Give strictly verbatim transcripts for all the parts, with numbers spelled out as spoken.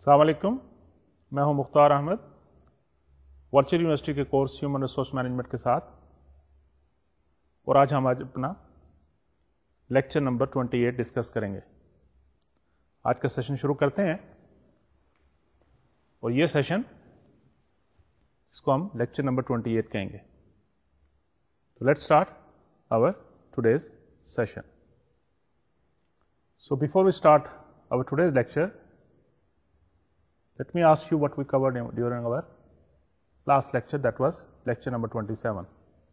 السلام علیکم، میں ہوں مختار احمد ورچوئل یونیورسٹی کے کورس ہیومن ریسورس مینجمنٹ کے ساتھ، اور آج ہم آج اپنا lecture number twenty eight discuss کریں گے. آج کا سیشن شروع کرتے ہیں، اور یہ سیشن اس کو ہم لیکچر نمبر ٹوینٹی ایٹ کہیں گے. تو let start our today's session. So before we start our today's lecture, let me ask you what we covered during our last lecture, that was lecture number twenty-seven.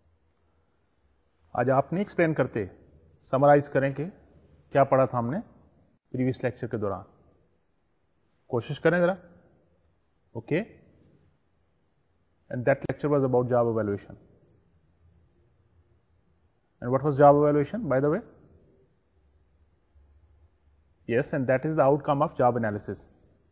آج آپ نہیں explain کرتے، summarize کریں کہ کیا پڑھا تھا ہم نے پریویس لیکچر کے دوران. کوشش کریں ذرا. Okay, and that lecture was about job evaluation. And what was job evaluation, by the way? Yes, and that is the outcome of job analysis.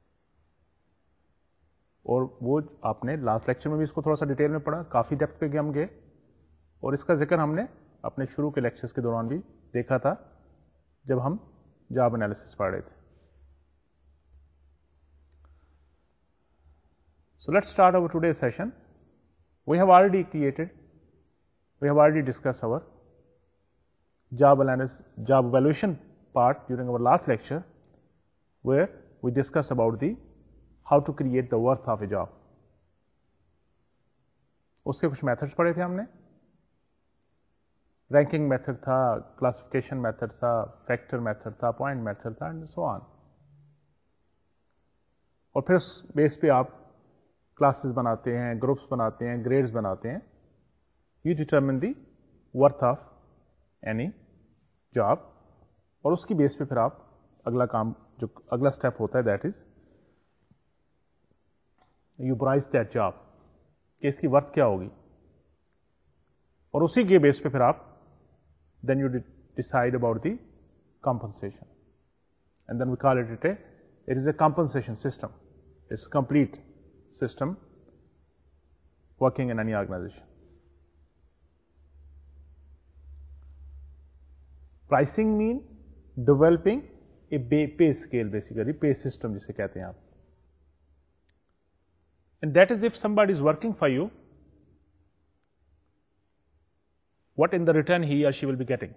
اور وہ آپ نے لاسٹ لیکچر میں بھی اس کو تھوڑا سا ڈیٹیل میں پڑھا، کافی ڈیپتھ پہ ہم گئے، اور اس کا ذکر ہم نے اپنے شروع کے لیکچرز کے دوران بھی دیکھا تھا جب ہم جاب انالیسس پڑھ رہے تھے. So let's start our today's session. We have already created, we have already discussed our job analysis, job evaluation part during our last lecture, where we discussed about the how to create the worth of a job. اس کے کچھ methods پڑھے تھے ہم نے. Ranking method تھا، classification method تھا، factor method تھا، point method تھا، اینڈ سو آن. اور پھر اس بیس پہ آپ کلاسز بناتے ہیں، گروپس بناتے ہیں، گریڈز بناتے ہیں. You determine the worth of any job, اور اس کی بیس پہ پھر آپ اگلا کام جو اگلا اسٹیپ ہوتا ہے that is you price that job, کہ اس کی ورتھ کیا ہوگی، اور اسی کے بیس پہ پھر آپ then you decide about the compensation. And then we call it a it is a compensation system. It's complete system working in any organization. Pricing mean developing a pay scale, basically pay system جسے کہتے ہیں آپ. And that is if somebody is working for you, what in the return he or she will be getting,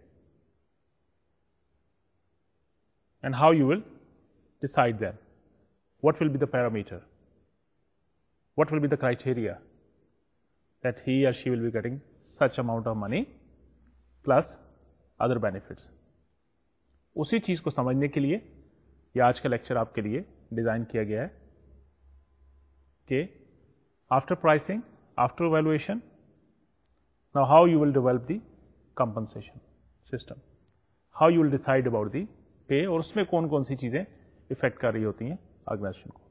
and how you will decide that. What will be the parameter? What will be the criteria that he or she will be getting such amount of money plus other benefits? اسی چیز کو سمجھنے کے لیے یہ آج کا lecture آپ کے لیے ڈیزائن کیا گیا ہے کہ after pricing, after evaluation, now how you will develop the compensation system, how you will decide about the pay, اور اس میں کون کون سی چیزیں افیکٹ کر رہی ہوتی ہیں آرگنائزیشن کو.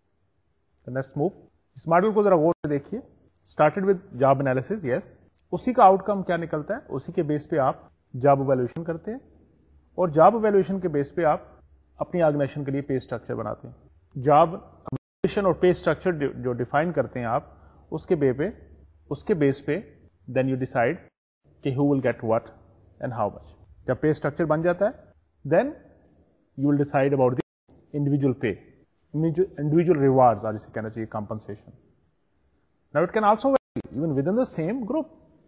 Let's move. اس ماڈل کو ذرا غور سے دیکھیے. Started with job analysis. Yes, اسی کا آؤٹ کم کیا نکلتا ہے، اسی کے بیس پہ آپ جاب ایویلویشن کرتے ہیں، اور جاب ایویلویشن کے بیس پہ آپ اپنی آرگنائزیشن کے لیے پے اسٹرکچر بناتے ہیں. جاب ایویلویشن اور پے اسٹرکچر جو ڈیفائن کرتے ہیں آپ، اس کے بے پہ اس کے بیس پہ دین یو ڈیسائڈ کہ who will get what and how much. جب پے اسٹرکچر بن جاتا ہے then you will decide about the individual pay, individual rewards, اور جسے کہنا چاہیے compensation. Now it can also vary even within the same group,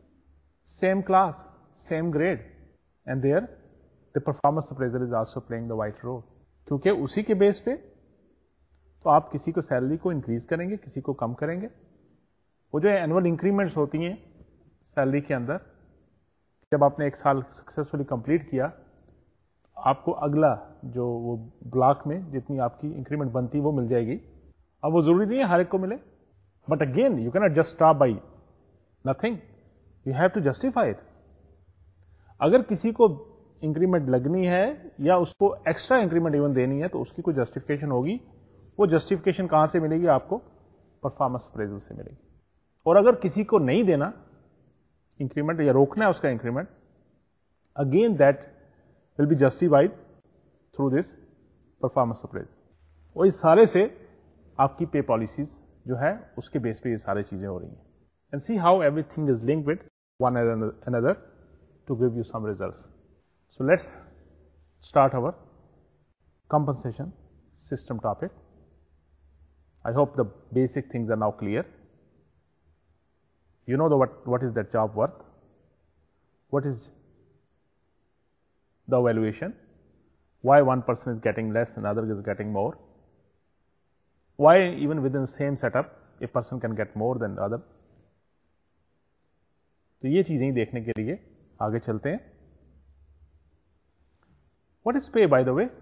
same class, same grade, and there the performance appraiser is also playing the vital role. کیونکہ اسی کے بیس پہ تو آپ کسی کو سیلری کو انکریز کریں گے، کسی کو کم کریں گے. وہ جو اینول انکریمنٹس ہوتی ہیں سیلری کے اندر، جب آپ نے ایک سال سکسیسفلی کمپلیٹ کیا، آپ کو اگلا جو وہ بلاک میں جتنی آپ کی انکریمنٹ بنتی وہ مل جائے گی. اب وہ ضروری نہیں ہے ہر ایک کو ملے، but again you can't just stop by nothing, you have to justify it. اگر کسی کو انکریمنٹ لگنی ہے یا اس کو ایکسٹرا انکریمنٹ ایون دینی ہے تو اس کی کوئی جسٹیفکیشن ہوگی. وہ جسٹیفکیشن کہاں سے ملے گی؟ آپ کو پرفارمنس اپریزل سے ملے گی. اور اگر کسی کو نہیں دینا انکریمنٹ یا روکنا ہے اس کا increment, again that will be justified through this performance appraisal. اور اس سارے سے آپ کی پے پالیسیز جو ہے اس کے بیس پہ یہ ساری چیزیں ہو رہی ہیں. And see how everything is link with one another to give you some results. So let's start our compensation system topic. I hope the basic things are now clear. You know the what, what is that job worth? What is the evaluation? Why one person is getting less and other is getting more? Why even within the same setup, a person can get more than the other? تو یہ چیزیں دیکھنے کے لیے آگے چلتے ہیں. What is pay, by the way?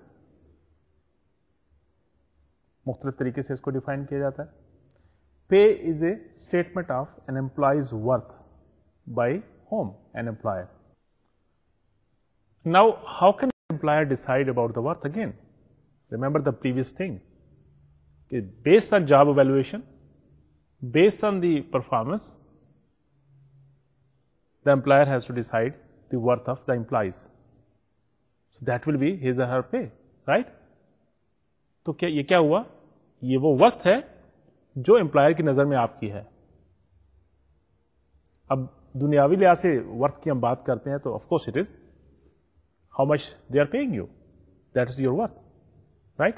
مختلف طریقے سے اس کو ڈیفائن کیا جاتا ہے. Pay is a statement of an employee's worth by whom? An employer. Now, how can an employer decide about the worth again? Remember the previous thing. Based on job evaluation, based on the performance, the employer has to decide the worth of the employees. So that will be his or her pay, right? تو کیا یہ کیا ہوا؟ یہ وہ وقت ہے جو امپلائر کی نظر میں آپ کی ہے. اب دنیاوی لحاظ سے ورتھ کی ہم بات کرتے ہیں تو of course it is how much they are paying you, that is your worth, right.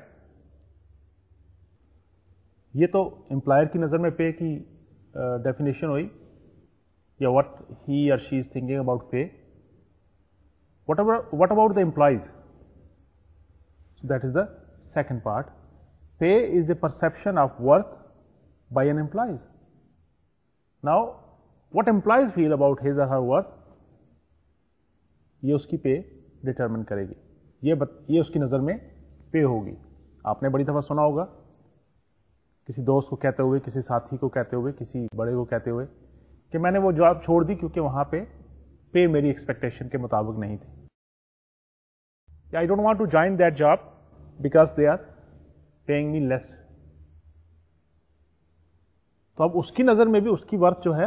یہ تو امپلائر کی نظر میں پے کی ڈیفینیشن ہوئی, یا what he or she is thinking about pay. What what about the employees? So that is the second part. Pay is a perception of worth by an employees. Now, what employees feel about his or her worth, یہ اس کی پے determine کرے گی. یہ بت, یہ اس کی نظر میں پے ہوگی. آپ نے بڑی دفعہ سنا ہوگا کسی دوست کو کہتے ہوئے, کسی ساتھی کو کہتے ہوئے, کسی بڑے کو کہتے ہوئے کہ میں نے وہ جاب چھوڑ دی کیونکہ وہاں پہ پے میری ایکسپیکٹیشن کے مطابق نہیں تھی. I don't want to join that job because they are paying me less. تو اب اس کی نظر میں بھی اس کی ورتھ جو ہے,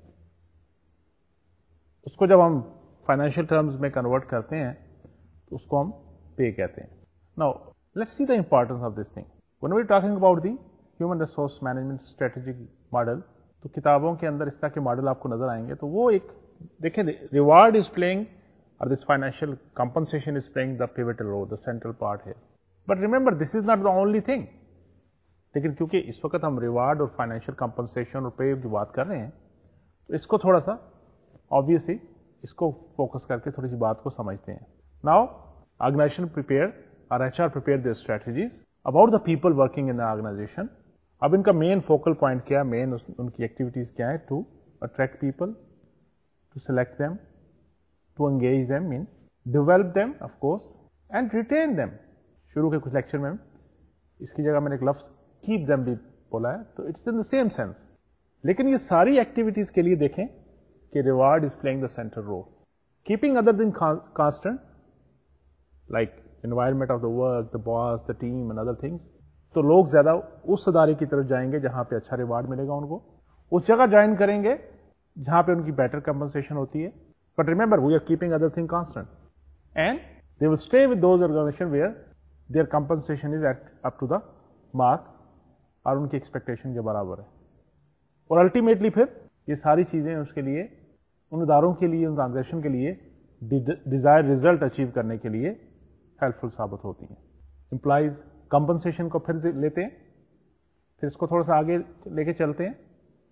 اس کو جب ہم فائنینشیل ٹرمز میں کنورٹ کرتے ہیں تو اس کو ہم پے کہتے ہیں. Now let's see the importance of this thing. when we are talking about the human resource management strategic model, تو کتابوں کے اندر اس طرح کے ماڈل آپ کو نظر آئیں گے. تو وہ ایک دیکھیں, reward is playing or this financial compensation is playing the pivotal role, the central part ہے. But remember this is not the only thing. لیکن کیونکہ اس وقت ہم ریوارڈ اور فائنینشیل کمپنسیشن اور پے کی بات کر رہے ہیں تو اس کو تھوڑا سا آبویسلی اس کو فوکس کر کے تھوڑی سی بات کو سمجھتے ہیں. ناؤ آرگنائزیشن پریپیئر اور H R prepare their strategies about the people working in the organization. اب ان کا مین فوکل پوائنٹ کیا ہے, مین ان کی ایکٹیویٹیز کیا ہے؟ To attract people, to select them, to engage them and develop them of course and retain them. شروع کے کچھ لیکچر میں اس کی جگہ میں نے ایک لفظ کیپ دیم بھی بولا ہے, تو it's in the same sense. لیکن یہ ساری ایکٹیویٹیز کے لیے دیکھیں کہ reward is playing the central role. Keeping other than constant like environment of the work, the boss, the team and other things, تو لوگ زیادہ اس ادارے کی طرف جائیں گے جہاں پہ اچھا ریوارڈ ملے گا ان کو, اس جگہ جوائن کریں گے جہاں پہ ان کی بیٹر کمپنسیشن ہوتی ہے. But remember we are keeping other thing constant and they will stay with those organization where their compensation is at up to the mark اور ان کی ایکسپیکٹیشن کے برابر ہے. اور الٹیمیٹلی پھر یہ ساری چیزیں اس کے لیے, ان اداروں کے لیے, ان آرگنائزیشن کے لیے ڈیزائر ریزلٹ اچیو کرنے کے لیے ہیلپ فل ثابت ہوتی ہیں. امپلائیز کمپنسیشن کو پھر لیتے ہیں, پھر اس کو تھوڑا سا آگے لے کے چلتے ہیں.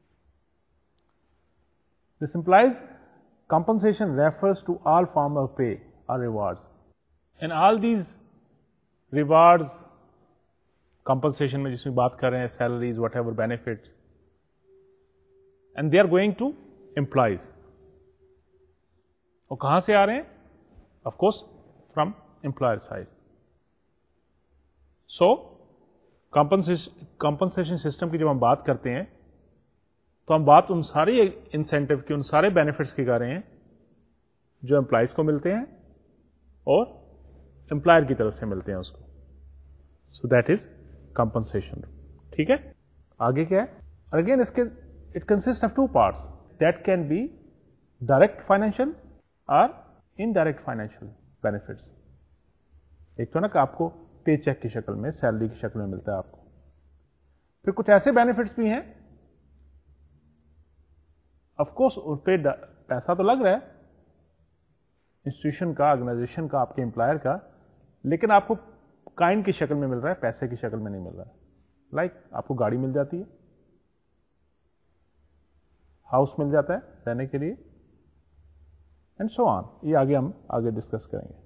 This employees compensation refers to all form of pay or rewards, and all these rewards compensation میں جس میں بات کر رہے ہیں, salaries, whatever benefit, and they are going to employees. اور کہاں سے آ رہے ہیں؟ Of course from employer side. So compensation system کی جب ہم بات کرتے ہیں تو ہم بات ان سارے انسینٹو کی, ان سارے بینیفٹس کی کر رہے ہیں جو امپلائیز کو ملتے ہیں اور امپلائر کی طرف سے ملتے ہیں اس کو. So that is compensation. ٹھیک ہے, آگے کیا ہے؟ اگین اس کے it consist of two parts that can be direct financial اور انڈائریکٹ فائنینشیل بینیفٹس. ایک تو نا کہ آپ کو پے چیک کی شکل میں, سیلری کی شکل میں ملتا ہے آپ کو. پھر کچھ ایسے بینیفٹس بھی ہیں, آف کورس اس پہ پیسہ تو لگ رہا ہے انسٹیٹیوشن کا, آرگنائزیشن کا, آپ کے امپلائر کا, لیکن آپ کو کائنڈ کی شکل میں مل رہا ہے, پیسے کی شکل میں نہیں مل رہا ہے. لائک آپ کو گاڑی مل جاتی ہے, ہاؤس مل جاتا ہے رہنے کے لیے, اینڈ سو آن. یہ آگے ہم آگے ڈسکس کریں گے.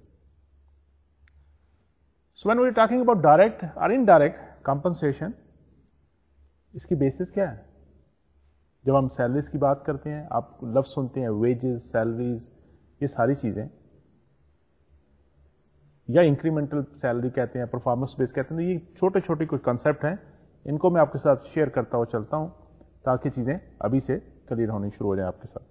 So when we are talking about direct اور انڈائریکٹ کمپنسیشن, اس کی بیسس کیا ہے؟ جب ہم سیلریز کی بات کرتے ہیں, آپ لفظ سنتے ہیں ویجز, سیلریز, یہ ساری چیزیں, یا انکریمنٹل سیلری کہتے ہیں, پرفارمنس بیس کہتے ہیں, یہ چھوٹے چھوٹے کچھ کنسپٹ ہیں, ان کو میں آپ کے ساتھ شیئر کرتا ہوا چلتا ہوں تاکہ چیزیں ابھی سے کلیئر ہونی شروع ہو جائیں آپ کے ساتھ.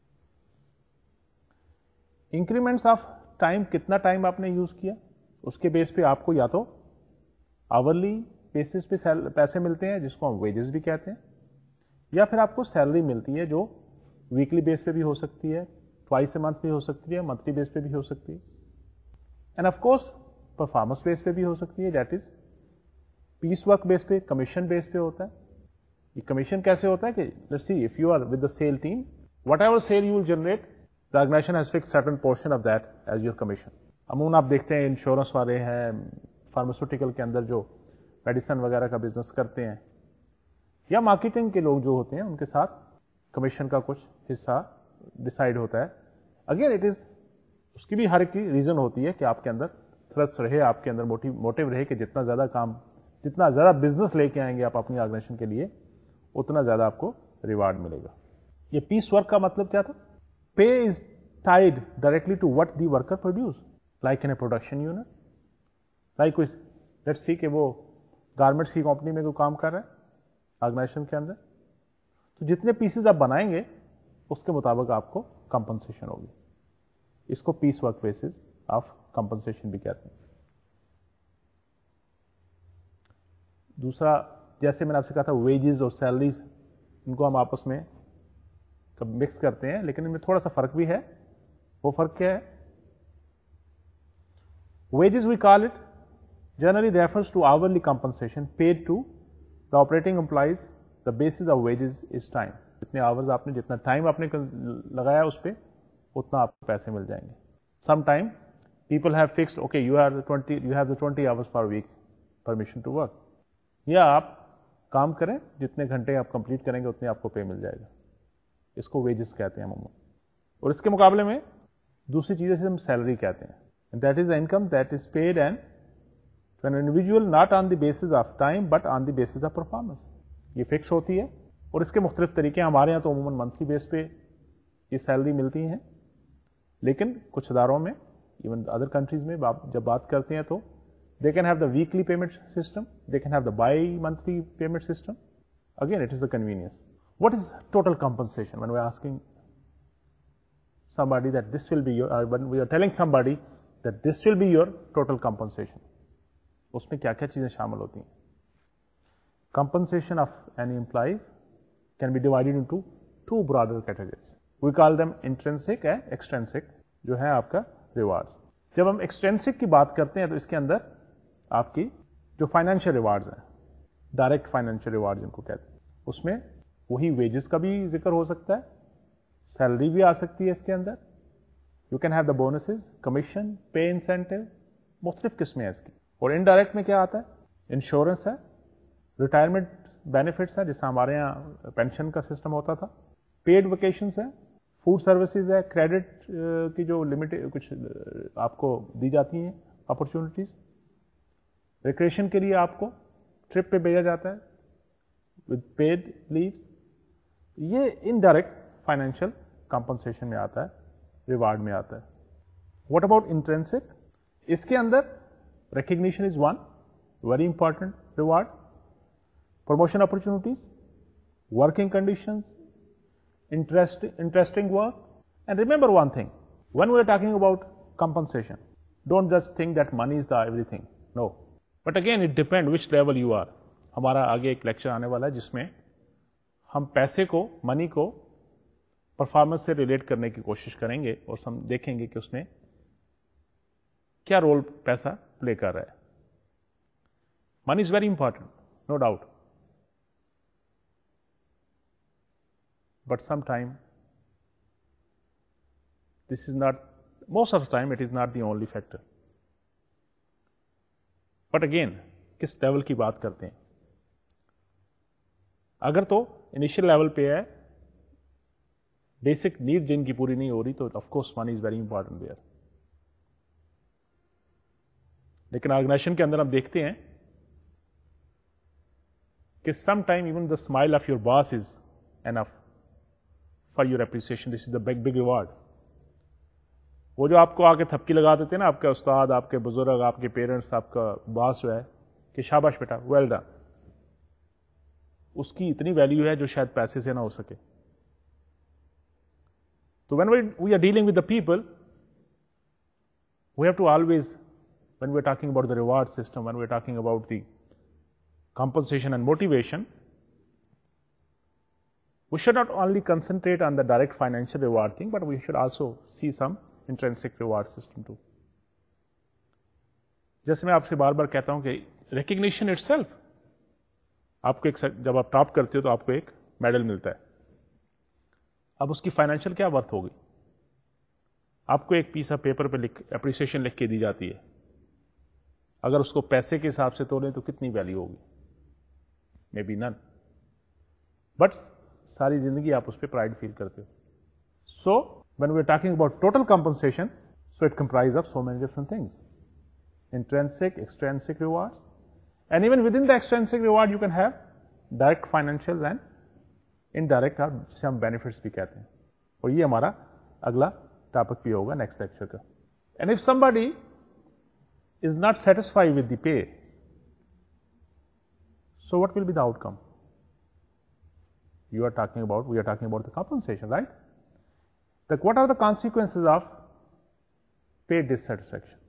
انکریمنٹس آف ٹائم, کتنا ٹائم آپ نے یوز کیا, اس کے بیس پہ آپ کو یا تو آورلی بیسس پہ پیسے ملتے ہیں جس کو ہم ویجز بھی کہتے ہیں, یا پھر آپ کو سیلری ملتی ہے جو ویکلی بیس پہ بھی ہو سکتی ہے, ٹوائس اے منتھ بھی ہو سکتی ہے, منتھلی بیس پہ بھی ہو سکتی ہے, and of course performance base پہ بھی ہو سکتی ہے, that is piece work base پہ, کمیشن بیس پہ ہوتا ہے. یہ کمیشن کیسے ہوتا ہے کہ let's see if you are with the sale team, whatever sale you will generate, the organization has fixed certain portion of that as your commission. عموماً آپ دیکھتے ہیں انشورنس والے ہیں, فارماسیوٹیکل کے اندر جو میڈیسن وغیرہ کا بزنس کرتے ہیں, یا مارکیٹنگ کے لوگ جو ہوتے ہیں, ان کے ساتھ کمیشن کا کچھ حصہ ڈیسائیڈ ہوتا ہے. اگین اٹ از, اس کی بھی ہر ایک کی ریزن ہوتی ہے کہ آپ کے اندر تھرسٹ رہے, آپ کے اندر موٹیو رہے کہ جتنا زیادہ کام, جتنا زیادہ بزنس لے کے آئیں گے آپ اپنی آرگنائزیشن کے لیے, اتنا زیادہ آپ کو ریوارڈ ملے گا. یہ پیس ورک کا مطلب کیا تھا؟ Pay is tied directly to what the worker produce, like in a production unit. Like let's see کہ وہ گارمنٹس کی کمپنی میں کوئی کام کر رہا ہے آرگنائزیشن کے اندر, تو جتنے پیسز آپ بنائیں گے اس کے مطابق آپ کو کمپنسیشن ہوگی. اس کو piece work basis of compensation بھی کہتے ہیں. دوسرا, جیسے میں نے آپ سے کہا تھا ویجز اور سیلریز, ان کو ہم آپس میں مکس کرتے ہیں, لیکن ان میں تھوڑا سا فرق بھی ہے. وہ فرق کیا ہے؟ Wages we call it generally refers to hourly compensation paid to the operating employees. The basis of wages is time. جتنے آورز آپ نے, جتنا ٹائم آپ نے لگایا اس پہ, اتنا آپ کو پیسے مل جائیں گے. Some time people have fixed, okay you are twenty you have the twenty hours per week permission to work, یا آپ کام کریں, جتنے گھنٹے آپ کمپلیٹ کریں گے اتنے آپ کو پے مل جائے گا. اس کو ویجز کہتے ہیں عموماً. اور اس کے مقابلے میں دوسری چیزیں سے ہم سیلری کہتے ہیں. That is income that is paid and to an individual not on the basis of time but on the basis of performance. یہ فکس ہوتی ہے, اور اس کے مختلف طریقے. ہمارے یہاں تو عموماً منتھلی بیس پہ یہ سیلری ملتی ہیں, لیکن کچھ اداروں میں, ایون ادر کنٹریز میں جب بات کرتے ہیں تو they can have the weekly payment system, they can have the bi monthly payment system. Again it is the convenience. What is total compensation? When we are asking somebody that this will be your, uh, when we are telling somebody that this will be your total compensation, اس میں کیا کیا چیزیں شامل ہوتی ہیں؟ Compensation of any employees can be divided into two broader categories. We call them intrinsic and extrinsic, جو ہے آپ کا rewards. جب ہم extrinsic کی بات کرتے ہیں تو اس کے اندر آپ کی جو financial rewards ہیں, direct financial rewards جن کو کہتے ہیں, اس میں وہی ویجز کا بھی ذکر ہو سکتا ہے, سیلری بھی آ سکتی ہے اس کے اندر. You can have the bonuses, commission, pay incentive, مختلف قسمیں ہیں اس کی. اور انڈائریکٹ میں کیا آتا ہے؟ انشورنس ہے, ریٹائرمنٹ بینیفٹس ہے, جس طرح ہمارے یہاں پینشن کا سسٹم ہوتا تھا, پیڈ ویکیشنس ہے, فوڈ سروسز ہے, کریڈٹ کی جو لمٹ کچھ آپ کو دی جاتی ہیں اپرچونیٹیز, ریکریشن کے لیے آپ کو ٹرپ پہ بھیجا جاتا ہے with paid leaves. یہ انڈائریکٹ فائنینشیل کمپنسیشن میں آتا ہے, ریوارڈ میں آتا ہے. What about intrinsic? اس کے اندر recognition is one very important reward, promotion opportunities, working conditions, interest interesting work. And remember one thing, when we are talking about compensation, don't just think that money is the everything. No. But again, it depends which level you are. ہمارا آگے ایک lecture آنے والا ہے جس میں ہم پیسے کو, منی کو پرفارمنس سے ریلیٹ کرنے کی کوشش کریں گے, اور ہم دیکھیں گے کہ اس میں کیا رول پیسہ پلے کر رہا ہے. Money is very important, no doubt, but some time this is not, most of the time it is not the only factor. But again کس لیول کی بات کرتے ہیں؟ اگر تو انیشیل لیول پہ ہے, بیسک نیڈ جن کی پوری نہیں ہو رہی, تو of course money is very important there. لیکن آرگنائزیشن کے اندر ہم دیکھتے ہیں کہ some time even the smile of your boss is enough for your appreciation. This is the big big reward. وہ جو آپ کو آ کے تھپکی لگا دیتے ہیں نا, آپ کے استاد, آپ کے بزرگ, آپ کے پیرنٹس, آپ کا باس جو ہے کہ شاباش بیٹا, ویل ڈن, اس کی اتنی ویلیو ہے جو شاید پیسے سے نہ ہو سکے. تو when we are dealing with the people, we have to always, when we are talking about the reward system, when we are talking about the compensation and motivation, we should not only concentrate on the direct financial reward thing, but we should also see some intrinsic reward system too. جیسے میں آپ سے بار بار کہتا ہوں کہ recognition it self, آپ کو ایک, جب آپ ٹاپ کرتے ہو تو آپ کو ایک میڈل ملتا ہے. اب اس کی فائنینشیل کیا ورتھ ہوگی؟ آپ کو ایک پیس آف پیپر پہ لکھ اپریسیشن لکھ کے دی جاتی ہے, اگر اس کو پیسے کے حساب سے تولیں تو کتنی ویلیو ہوگی؟ مے بی نن. بٹ ساری زندگی آپ اس پہ پرائڈ فیل کرتے ہو. So when we are talking about total compensation, so it comprise of so many different things, intrinsic, extrinsic reward, and even within the extrinsic reward you can have direct financial and indirect, جسے ہم benefits بھی کہتے ہیں. اور یہ ہمارا اگلا topic بھی ہوگا نیکسٹ لیکچر کا. And if somebody is not satisfied with the pay, so what will be the outcome? You are talking about, we are talking about the compensation, right? Like what are the consequences of pay dissatisfaction?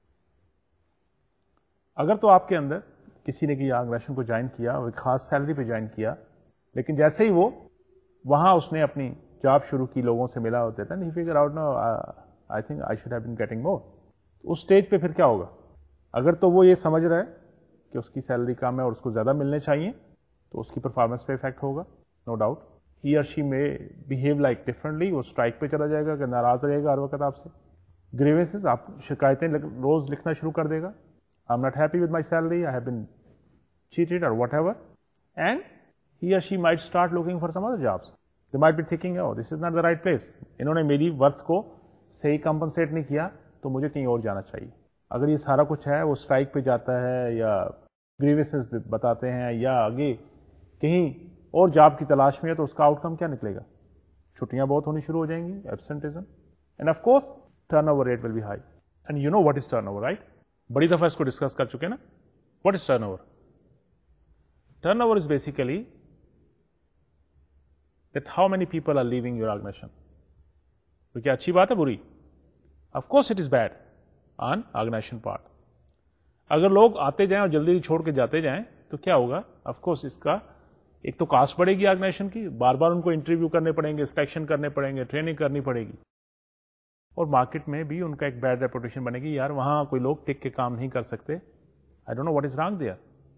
اگر تو آپ کے اندر کسی نے کی organization کو join کیا, وہ ایک خاص سیلری پہ جوائن کیا, لیکن جیسے ہی وہ وہاں اس نے اپنی جاب شروع کی, لوگوں سے ملا ہوتا تھا, he figure out, no, I think I should have been getting more. اس اسٹیج پہ پھر کیا ہوگا؟ اگر تو وہ یہ سمجھ رہا ہے کہ اس کی سیلری کم ہے اور اس کو زیادہ ملنے چاہیے, تو اس کی پرفارمنس پہ افیکٹ ہوگا, no doubt. He or she may behave like differently, وہ اسٹرائک پہ چلا جائے گا کہ ناراض رہے گا ہر وقت آپ سے, گریوینسز, آپ شکایتیں روز لکھنا شروع کر دے گا, I am not happy with my salary, I have been cheated or whatever, and he or she might start looking for some other jobs. They might be thinking, oh this is not the right place, انہوں نے میری worth کو صحیح compensate نہیں کیا, تو مجھے کہیں اور جانا چاہیے. اگر یہ سارا کچھ ہے, وہ اسٹرائک پہ جاتا ہے یا گریوینسز بتاتے ہیں یا آگے کہیں اور جاب کی تلاش میں ہے, تو اس کا آؤٹ کم کیا نکلے گا؟ چھٹیاں بہت ہونی شروع ہو جائیں گی, absenteeism, and of course turnover rate will be high. And you know what is turnover, right? بڑی دفعہ اس کو ڈسکس کر چکے نا. What is turnover? Turnover is basically that how many people are leaving your organization. تو کیا اچھی بات ہے, بری؟ Of course it is bad on organization part. اگر لوگ آتے جائیں اور جلدی چھوڑ کے جاتے جائیں تو کیا ہوگا؟ آف کورس اس کا ایک تو کاسٹ بڑھے گی آرگنائزیشن کی, بار بار ان کو انٹرویو کرنے پڑیں گے, سلیکشن کرنے پڑیں گے, ٹریننگ کرنی پڑے گی, اور مارکیٹ میں بھی ان کا ایک بیڈ ریپوٹیشن بنے گی, یار وہاں کوئی لوگ ٹک کے کام نہیں کر سکتے. I don't know what is wrong there.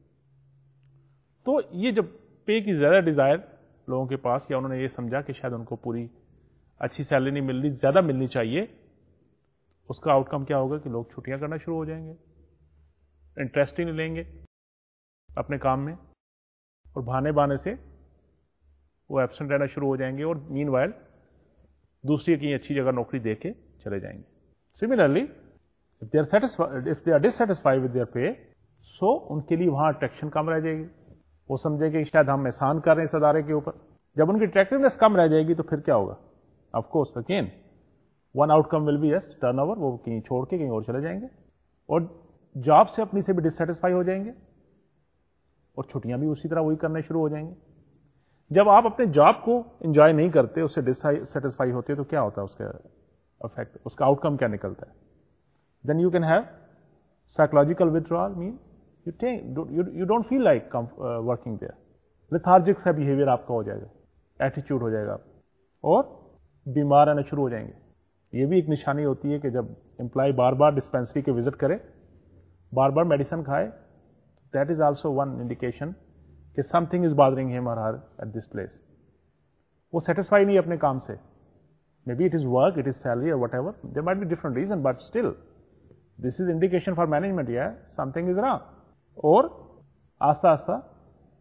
تو یہ جب پے کی زیادہ ڈیزائر لوگوں کے پاس, یا انہوں نے یہ سمجھا کہ شاید ان کو پوری اچھی سیلری نہیں مل رہی, زیادہ ملنی چاہیے, اس کا آؤٹ کم کیا ہوگا کہ لوگ چھٹیاں کرنا شروع ہو جائیں گے, انٹرسٹ ہی نہیں لیں گے اپنے کام میں, اور بہانے بہانے سے وہ ایبسنٹ رہنا شروع ہو جائیں گے, اور مین وائل دوسری کہیں اچھی جگہ نوکری دے کے چلے جائیں گے. Similarly if they are satisfied, if they are dissatisfied with their pay, so ان کے لیے وہاں اٹریکشن کم رہ جائے گی. وہ سمجھے کہ شاید ہم احسان کر رہے ہیں اس ادارے کے اوپر. جب ان کی اٹریکٹیونیس کم رہ جائے گی تو پھر کیا ہوگا؟ Of course again one outcome will be yes turnover, وہ کہیں چھوڑ کے کہیں اور چلے جائیں گے, اور جاب سے اپنی سے بھی ڈسسیٹسفائی ہو جائیں گے, اور چھٹیاں بھی اسی طرح وہی کرنے شروع ہو جائیں گے. جب آپ اپنے جاب کو انجوائے نہیں کرتے, اس سے ڈسسیٹسفائی ہوتے, تو کیا ہوتا ہے اس کا افیکٹ, اس کا آؤٹ کم کیا نکلتا ہے؟ Then you can have psychological withdrawal, mean you take, you, you don't feel like uh, working there. lethargic سا بہیویئر آپ کا ہو جائے گا, ایٹیچیوڈ ہو جائے گا, اور بیمار رہنا شروع ہو جائیں گے. یہ بھی ایک نشانی ہوتی ہے کہ جب امپلائی بار بار ڈسپینسری کے وزٹ کرے, بار بار میڈیسن کھائے, that is also one indication کہ something is bothering him or her at this place. وہ سیٹسفائی نہیں اپنے کام سے, maybe it is work, it is salary or whatever, there might be different reason, but still this is indication for management, یا something is wrong. اور آہستہ آہستہ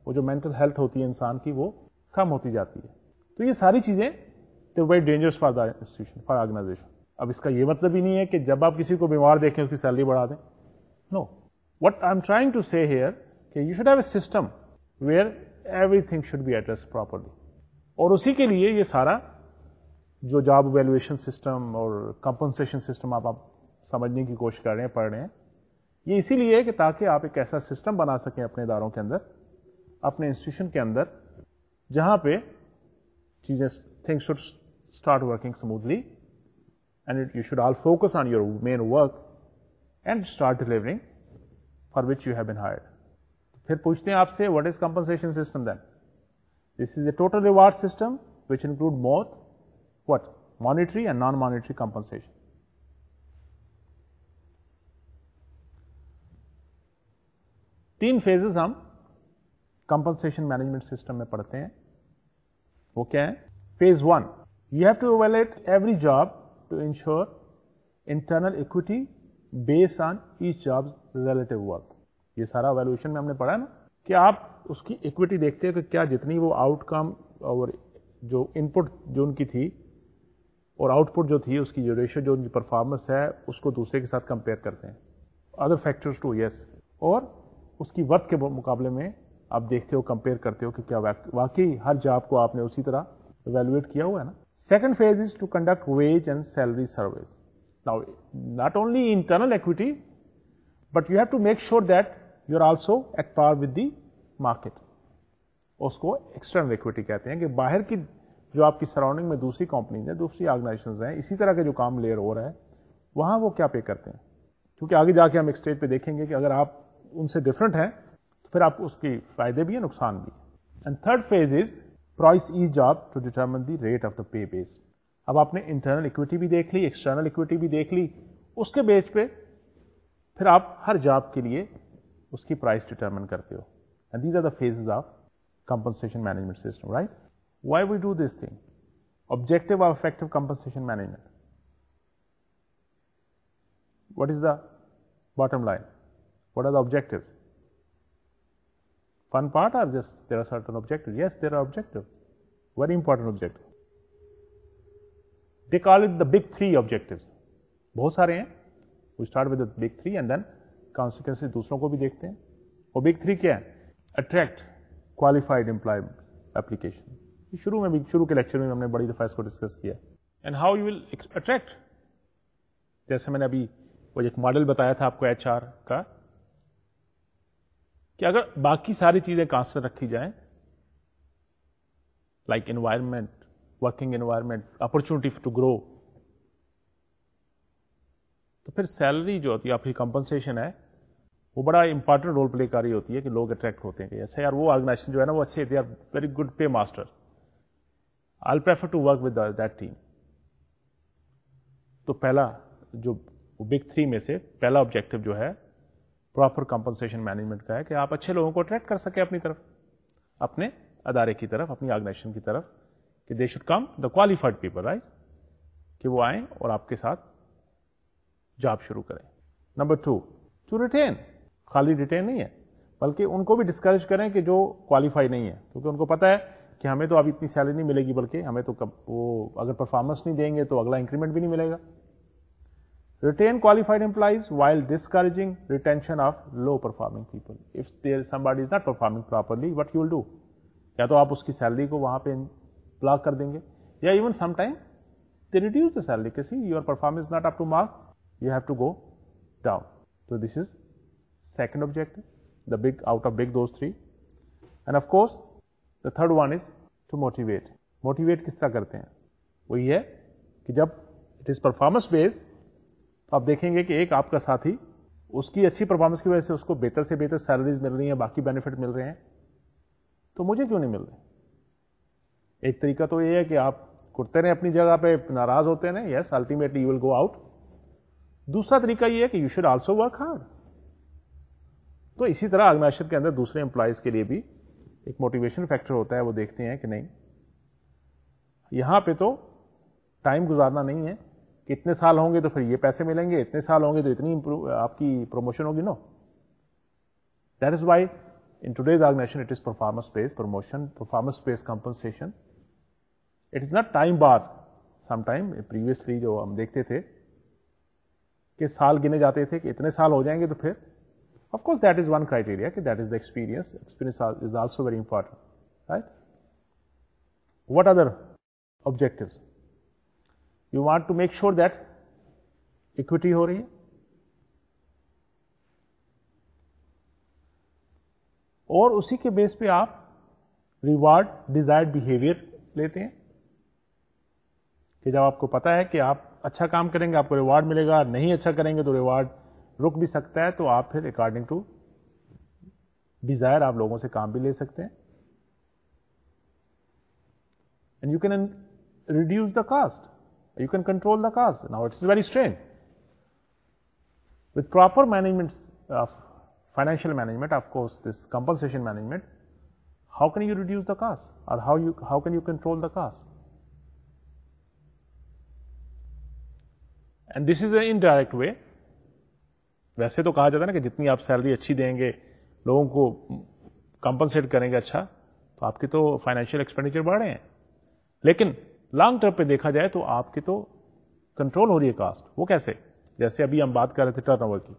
وہ جو مینٹل ہیلتھ ہوتی ہے انسان کی وہ کم ہوتی جاتی ہے. تو یہ ساری چیزیں they very dangerous for the institution for organization. اب اس کا یہ مطلب ہی نہیں ہے کہ جب آپ کسی کو بیمار دیکھیں اس کی سیلری بڑھا دیں. No, what I am trying to say here کہ you should have a system where everything should be address properly. اور اسی کے لیے یہ سارا جو جاب ایویلویشن سسٹم اور کمپنسیشن سسٹم آپ آپ سمجھنے کی کوشش کر رہے ہیں, پڑھ رہے ہیں, یہ اسی لیے ہے کہ تاکہ آپ ایک ایسا سسٹم بنا سکیں اپنے اداروں کے اندر, اپنے انسٹیٹیوشن کے اندر, جہاں پہ چیزیں thing should start working smoothly and you should all focus on your main work and start delivering for which you have been hired. پھر پوچھتے ہیں آپ سے what is compensation system then? This is a total reward system which include both what monetary and non-monetary compensation. تین phases ہم compensation management system میں پڑھتے ہیں. وہ کیا ہے؟ Phase one, you have to evaluate every job to ensure internal equity based on each job relative work. یہ سارا ایویلویشن میں ہم نے پڑھا ہے نا کہ آپ اس کی اکوٹی دیکھتے ہیں کہ کیا جتنی وہ آؤٹ کم اور جو ان پٹ جو ان کی تھی اور آؤٹ پٹ جو تھی اس کی جو ریشو جو ان کی پرفارمنس ہے اس کو دوسرے کے ساتھ کمپیئر کرتے ہیں. ادر فیکٹرز ٹو, یس, اور اس کی ورتھ کے مقابلے میں آپ دیکھتے ہو, کمپیئر کرتے ہو کہ کیا واقعی ہر جاب کو آپ نے اسی طرح ایویلویٹ کیا ہوا ہے نا. Second phase is to conduct wage and salary surveys. Now not only internal equity but you have to make sure that you are also at par with the market. اس کو ایکسٹرنل ایکوٹی کہتے ہیں کہ باہر کی جو آپ کی سراؤنڈنگ میں دوسری کمپنیز ہیں, دوسری آرگنائزیشنز ہیں, اسی طرح کے جو کام لیئر ہو رہا ہے وہاں وہ کیا پے کرتے ہیں. کیونکہ آگے جا کے ہم ایک اسٹیج پہ دیکھیں گے کہ اگر آپ ان سے ڈفرنٹ ہیں تو پھر آپ اس کی فائدے بھی ہیں, نقصان بھی. And third phase is price each job to determine the rate of the pay base. اب آپ نے انٹرنل اکوٹی بھی دیکھ لی, ایکسٹرنل اکوٹی بھی دیکھ لی, اس کے بیس پہ پھر آپ ہر جاب کے لیے اس کی پرائس ڈیٹرمن کرتے ہو. And these are the phases of compensation management system, right? Why we do this thing? Objective of effective compensation management. What is the bottom line? What are the objectives? Fun part or just there are certain objectives? Yes, there are objectives. Very important objectives. They call it the big three objectives. بہت سارے ہیں. We start with the big three and then consequences دوسروں کو بھی دیکھتے ہیں. اور big three کیا ہے؟ Attract qualified employment application. شروع میں بھی شروع کے لیکچر میں ہم نے بڑی دفعہ اس کو ڈسکس کیا. And how you will attract, جیسے میں نے ابھی وہ ایک ماڈل بتایا تھا آپ کو ایچ آر کا, کہ اگر باقی ساری چیزیں کانسٹنٹ رکھی جائیں like environment, working environment, opportunity to grow, تو پھر سیلری جو ہوتی ہے آپ کی کمپنسیشن ہے وہ بڑا امپارٹنٹ رول پلے کر رہی ہوتی ہے کہ لوگ اٹریکٹ ہوتے ہیں کہ اچھا یار وہ آرگنائزیشن جو ہے نا وہ اچھے, they are very good pay master, I prefer to work with that team. تو پہلا جو بگ تھری میں سے پہلا آبجیکٹو جو ہے پراپر کمپنسیشن مینجمنٹ کا ہے کہ آپ اچھے لوگوں کو اٹریکٹ کر سکیں اپنی طرف, اپنے ادارے کی طرف, اپنی آرگنائزیشن کی طرف, کہ they should come the qualified people, right, کہ وہ آئیں اور آپ کے ساتھ جاب شروع کریں. Number two, to retain. خالی ریٹین نہیں ہے بلکہ ان کو بھی ڈسکریج کریں کہ جو کوالیفائی نہیں ہے, کیونکہ ان کو پتا ہے کہ ہمیں تو اب اتنی سیلری نہیں ملے گی, بلکہ ہمیں تو وہ اگر پرفارمنس نہیں دیں گے تو اگلا انکریمنٹ بھی نہیں ملے گا. ریٹین qualified employees while discouraging retention of low performing people. If there somebody is not performing properly, what you will do? یا تو آپ اس کی سیلری کو وہاں پہ بلاک کر دیں گے, یا even some time they reduce the salary, کہ see your performance is not up to mark, you have to go down. So this is second objective, the big out of big those three. And of course the third one is to motivate. Motivate کس طرح کرتے ہیں؟ وہ یہ ہے کہ جب it is performance based, آپ دیکھیں گے کہ ایک آپ کا ساتھی اس کی اچھی پرفارمنس کی وجہ سے اس کو بہتر سے بہتر سیلریز مل رہی ہیں, باقی بینیفٹ مل رہے ہیں, تو مجھے کیوں نہیں مل رہے؟ ایک طریقہ تو یہ ہے کہ آپ کرتے رہیں اپنی جگہ پہ, ناراض ہوتے ہیں, yes ultimately you will go out. دوسرا طریقہ یہ ہے کہ you should also work hard. تو اسی طرح آرگنائزیشن کے اندر دوسرے امپلائیز کے لیے بھی ایک موٹیویشن فیکٹر ہوتا ہے, وہ دیکھتے ہیں کہ نہیں یہاں پہ تو ٹائم گزارنا نہیں ہے کہ اتنے سال ہوں گے تو پھر یہ پیسے ملیں گے, اتنے سال ہوں گے تو اتنی آپ کی پروموشن ہوگی. No, that is why In today's organization, it is performance-based promotion, performance-based compensation. It is not time bar. Sometime previously जो हम देखते थे कि साल गिने जाते थे कि इतने साल हो जाएंगे तो फिर, of course that is one criteria कि that is the experience. Experience is also very important, right? What other objectives? You want to make sure that equity हो रही है, और उसी के बेस पे आप रिवार्ड डिजायर्ड बिहेवियर लेते हैं कि जब आपको पता है कि आप अच्छा काम करेंगे आपको रिवार्ड मिलेगा, नहीं अच्छा करेंगे तो रिवार्ड रुक भी सकता है, तो आप फिर अकॉर्डिंग टू डिजायर आप लोगों से काम भी ले सकते हैं. And you can reduce the cost, you can control the cost. Now it's very strange with proper management of financial management, of course this compensation management, how can you reduce the cost, or how you how can you control the cost? And this is an indirect way. वैसे तो कहा जाता है ना कि जितनी आप salary अच्छी देंगे, लोगों को कंपनसेट करेंगे अच्छा, तो आपकी तो फाइनेंशियल एक्सपेंडिचर बढ़ रहे हैं. लेकिन लॉन्ग टर्म पे देखा जाए तो आपकी तो कंट्रोल हो रही है कास्ट. वो कैसे? जैसे अभी हम बात कर रहे थे टर्नओवर की.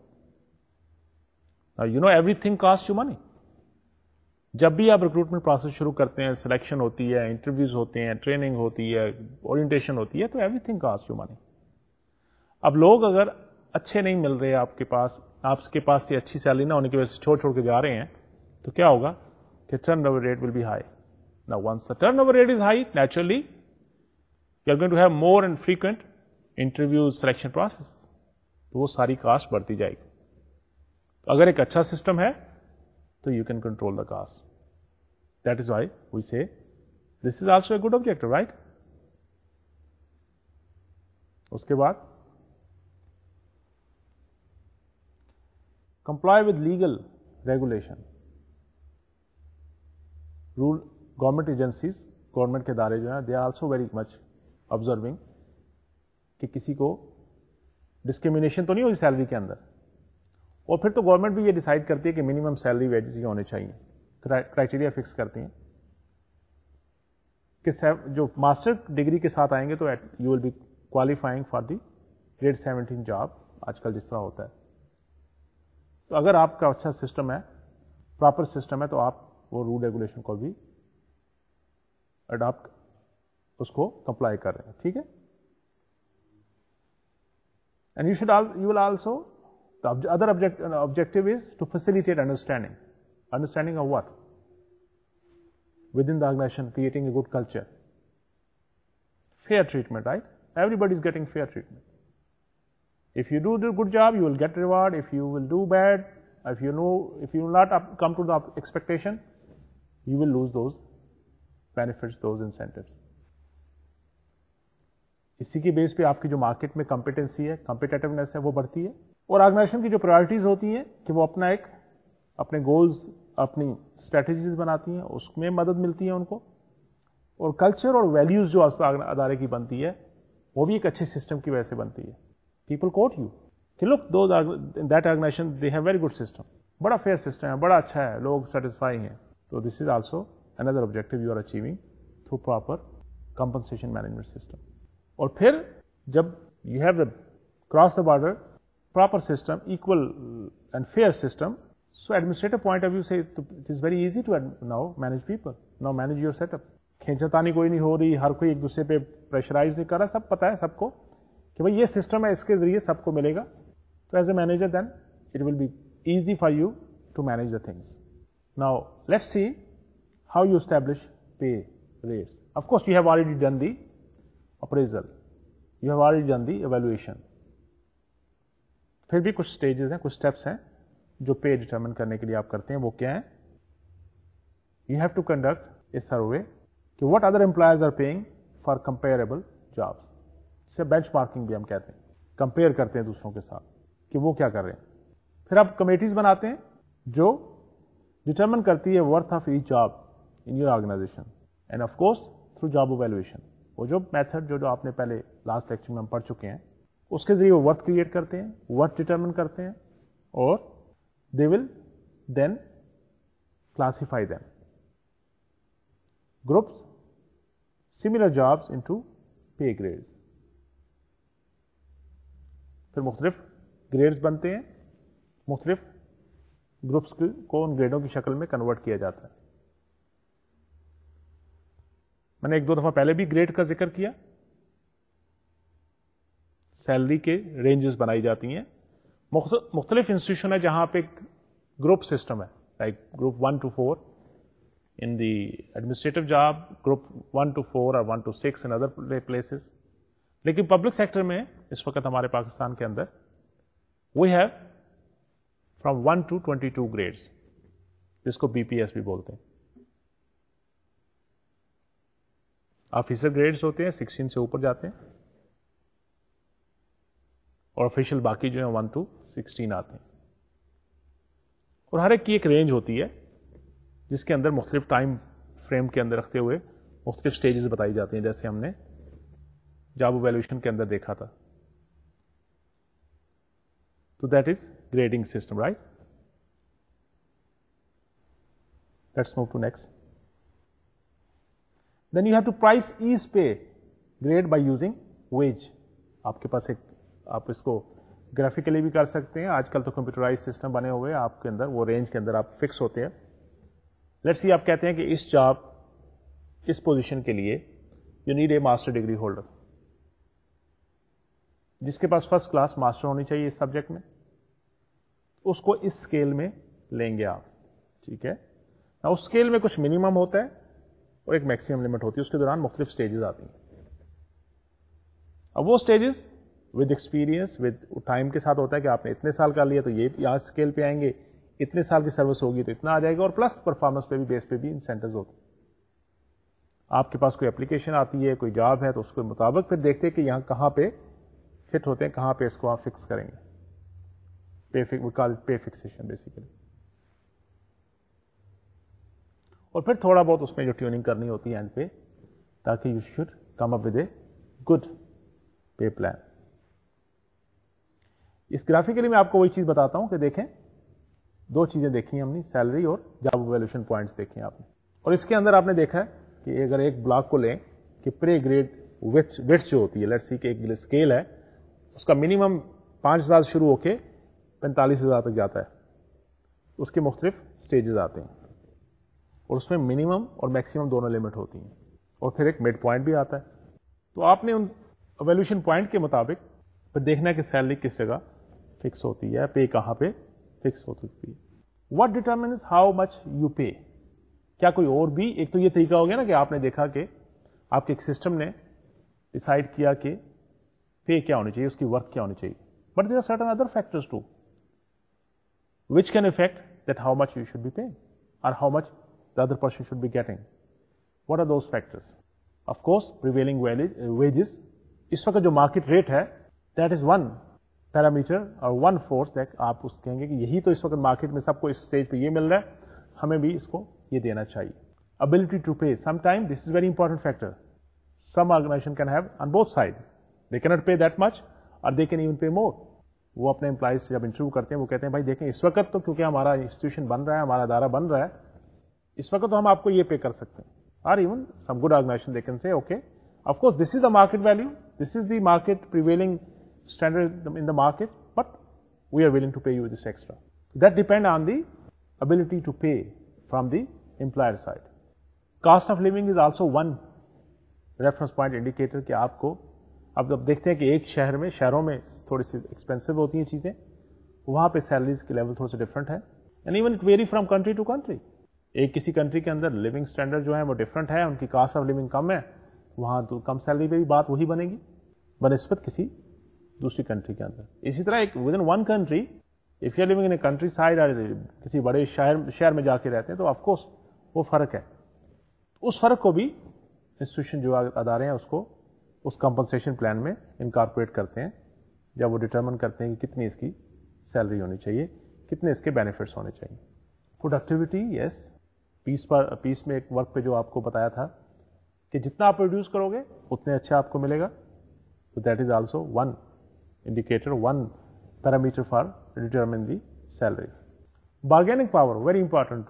You know everything cost you money. जब भी आप रिक्रूटमेंट प्रोसेस शुरू करते हैं, सिलेक्शन होती है, इंटरव्यूज होते हैं, ट्रेनिंग होती है, ओरिएंटेशन होती है, तो एवरीथिंग कॉस्ट यू मनी. अब लोग अगर अच्छे नहीं मिल रहे आपके पास, आपके पास से अच्छी सैलरी ना होने की वजह से छोड़ छोड़ के जा रहे हैं, तो क्या होगा कि turnover rate will be high. Now once the turnover rate is high, naturally you are going to have more and frequent interview selection process, तो वो सारी कास्ट बढ़ती जाएगी. तो अगर एक अच्छा सिस्टम है तो you can control the cost. That is why we say this is also a good objective, right? उसके बाद comply with legal regulation. Rule government agencies, government के इदारे जो हैं, they are also very much observing कि किसी को discrimination तो नहीं होगी सैलरी के अंदर. और फिर तो गवर्नमेंट भी ये डिसाइड करती है कि मिनिमम सैलरी वेजेस ही होने चाहिए, क्राइटेरिया फिक्स करती हैं कि जो मास्टर डिग्री के साथ आएंगे तो you will be qualifying for the grade seventeen job, आजकल जिस तरह होता है. तो अगर आपका अच्छा सिस्टम है, प्रॉपर सिस्टम है, तो आप वो रूल रेगुलेशन को भी अडॉप्ट, उसको कंप्लाई कर रहे हैं. ठीक है? And you should all, you will also, the other object, uh, objective is to facilitate understanding. Understanding of what? Within the organization, creating a good culture. Fair treatment, right? Everybody is getting fair treatment. If you do the good job, you will get reward. If you will do bad, if you know, if you will not up, come to the expectation, you will lose those benefits, those incentives. इसी के base पे आपकी जो market में competency है, competitiveness है, वो बढ़ती है. और ऑर्गेनाइजेशन की जो प्रायोरिटीज होती हैं कि वो अपना एक अपने गोल्स, अपनी स्ट्रेटजीज बनाती हैं, उसमें मदद मिलती है उनको. और कल्चर और वैल्यूज जो अदारे की बनती है, वो भी एक अच्छे सिस्टम की वजह से बनती है. पीपल कोट यू कि look those that organisation they have very good system, बड़ा फेयर सिस्टम है, बड़ा अच्छा है, लोग सेटिस्फाई हैं. तो this is also another objective you are achieving through proper compensation management system. और फिर जब you have the cross the border proper system, equal and fair system, so administrative point of view से it is very easy to now manage people, now manage your setup. खींचतानी कोई नहीं हो रही, हर कोई एक दूसरे पे प्रेशराइज नहीं कर रहा, सब पता है सबको कि भाई ये सिस्टम है, इसके जरिए सबको मिलेगा. तो as a manager then it will be easy for you to manage the things. Now let's see how you establish pay rates. Of course you have already done the appraisal, you have already done the evaluation. फिर भी कुछ stages हैं, कुछ steps हैं जो pay determine करने के लिए आप करते हैं. वो क्या है? You have to conduct a survey कि what other employers are paying for comparable jobs. इसे benchmarking भी हम कहते हैं, कंपेयर करते हैं दूसरों के साथ कि वो क्या कर रहे हैं. फिर आप कमेटीज बनाते हैं जो डिटरमिन करती है worth of each job in your organisation, and of course through job evaluation. वो जो मेथड जो जो आपने पहले लास्ट लेक्चर में हम पढ़ चुके हैं, उसके जरिए वो वर्थ क्रिएट करते हैं, वर्थ डिटरमिन करते हैं, और they will then classify them. Groups similar jobs into pay grades. پھر مختلف گریڈز بنتے ہیں, مختلف گروپس کو ان گریڈوں کی شکل میں کنورٹ کیا جاتا ہے. میں نے ایک دو دفعہ پہلے بھی گریڈ کا ذکر کیا. سیلری کے رینجز بنائی جاتی ہیں. مختلف انسٹیٹیوشن ہے جہاں پہ گروپ سسٹم ہے, like group one two four in the administrative job, group one two four اور one two six in other places. لیکن پبلک سیکٹر میں اس وقت ہمارے پاکستان کے اندر we have from one to twenty two grades, جس کو بی پی ایس بھی بولتے ہیں. آفیسر گریڈس ہوتے ہیں سکسٹین سے اوپر جاتے ہیں, اور آفیشیل باقی جو ہیں ون ٹو سکسٹین آتے ہیں. اور ہر ایک کی ایک رینج ہوتی ہے جس کے اندر مختلف ٹائم فریم کے اندر رکھتے ہوئے مختلف سٹیجز بتائی جاتی ہیں, جیسے ہم نے جاب ایویلویشن کے اندر دیکھا تھا. تو that is grading system, right. Let's move to next. Then you have to price as pay grade by using wage. آپ کے پاس ایک, آپ اس کو گرافیکلی بھی کر سکتے ہیں. آج کل تو کمپیوٹرائز سسٹم بنے ہوئے ہیں, آپ کے اندر وہ رینج کے اندر آپ فکس ہوتے ہیں. لیٹس سی آپ کہتے ہیں کہ اس جاب, اس پوزیشن کے لیے you need a master degree holder, جس کے پاس فرسٹ کلاس ماسٹر ہونی چاہیے اس سبجیکٹ میں. اس کو اس اسکیل میں لیں گے آپ, ٹھیک ہے. اس اسکیل میں کچھ منیمم ہوتا ہے اور ایک میکسیمم لمٹ ہوتی ہے. اس کے دوران مختلف سٹیجز آتی ہیں. اب وہ stages with experience with time کے ساتھ ہوتا ہے کہ آپ نے اتنے سال کر لیا تو یہ یہاں اسکیل پہ آئیں گے, اتنے سال کی سروس ہوگی تو اتنا آ جائے گا, اور پلس پرفارمنس پہ بھی, بیس پہ بھی انسینٹیوز ہوتے ہیں. آپ کے پاس کوئی اپلیکیشن آتی ہے, کوئی جاب ہے, تو اس کے مطابق پھر دیکھتے ہیں کہ یہاں کہاں پہ فٹ ہوتے ہیں, کہاں پہ اس کو آپ فکس کریں گے. Pay fixation basically. اور پھر تھوڑا بہت اس میں جو ٹیوننگ کرنی ہوتی ہے اینڈ پہ, تاکہ you should come up with a good pay plan. اس گرافیکلی میں آپ کو وہی چیز بتاتا ہوں کہ دیکھیں, دو چیزیں دیکھی ہم نے, سیلری اور جاب ایویلویشن پوائنٹس دیکھے آپ نے. اور اس کے اندر آپ نے دیکھا ہے کہ اگر ایک بلاک کو لیں کہ پری گریڈ ویٹس جو ہوتی ہے, لیٹس سی کہ ایک اسکیل ہے, اس کا منیمم پانچ ہزار شروع ہو کے پینتالیس ہزار تک جاتا ہے. اس کے مختلف سٹیجز آتے ہیں, اور اس میں منیمم اور میکسیمم دونوں لمٹ ہوتی ہیں, اور پھر ایک مڈ پوائنٹ بھی آتا ہے. تو آپ نے ان ایویلویشن پوائنٹ کے مطابق پھر دیکھنا ہے کہ سیلری کس جگہ فکس ہوتی ہے, پے کہاں پہ فکس ہوتی ہے. What determines how much you pay. کیا کوئی اور بھی, ایک تو یہ طریقہ ہو گیا نا کہ آپ نے دیکھا کہ آپ کے ایک سسٹم نے ڈسائڈ کیا کہ پے کیا ہونی چاہیے, اس کی ورتھ کیا ہونی چاہیے, but there are certain other factors to which can affect that how much you should be paying or how much the other person should be getting. What are those factors? Of course, prevailing wages. اس وقت جو market rate ہے, that is one parameter or one force that آپ اس کہیں گے کہ یہی تو اس وقت مارکیٹ میں سب کو اس اسٹیج پہ یہ مل رہا ہے, ہمیں بھی اس کو یہ دینا چاہیے. Ability to pay. Sometimes this is very important factor. Some organization can have on both sides. They cannot pay that much or they can even pay more. وہ اپنے امپلائیز سے جب انٹرویو کرتے ہیں وہ کہتے ہیں بھائی دیکھیں اس وقت تو کیونکہ ہمارا انسٹیٹیوشن بن رہا ہے, ہمارا ادارہ بن رہا ہے, اس وقت تو ہم آپ کو یہ پے کر سکتے ہیں. اور even some good organisation they can say okay of course this is the market value, this is the market prevailing standard in the market, but we are willing to pay you this extra. That depend on the ability to pay from the employer side. Cost of living is also one reference point indicator کہ آپ کو اب اب دیکھتے ہیں کہ ایک شہر میں, شہروں میں تھوڑی سی ایکسپینسو ہوتی ہیں چیزیں, وہاں پہ سیلریز کے لیول تھوڑا سا ڈفرنٹ ہے. And even it vary from country to country. ایک کسی کنٹری کے اندر لیونگ اسٹینڈرڈ جو ہے وہ ڈفرنٹ ہے, ان کی کاسٹ آف لیونگ کم ہے, وہاں تو کم سیلری پہ بھی بات وہی بنے گی بنسبت کسی دوسری کنٹری کے اندر. اسی طرح ایک with in one country if you are living in a country side اور کسی بڑے شہر شہر میں جا کے رہتے ہیں تو آف کورس وہ فرق ہے. اس فرق کو بھی انسٹیٹیوشن جو ادارے ہیں اس کو اس کمپنسیشن پلان میں انکارپوریٹ کرتے ہیں جب وہ ڈٹرمن کرتے ہیں کہ کتنی اس کی سیلری ہونی چاہیے, کتنے اس کے بینیفٹس ہونے چاہیے. پروڈکٹیوٹی, یس, پیس پر پیس میں ایک ورک پہ جو آپ کو بتایا تھا کہ جتنا آپ پروڈیوس کرو گے اتنے اچھا آپ کو ملے گا. تو that is also one indicator, one parameter for determine the salary. Bargaining power very important too.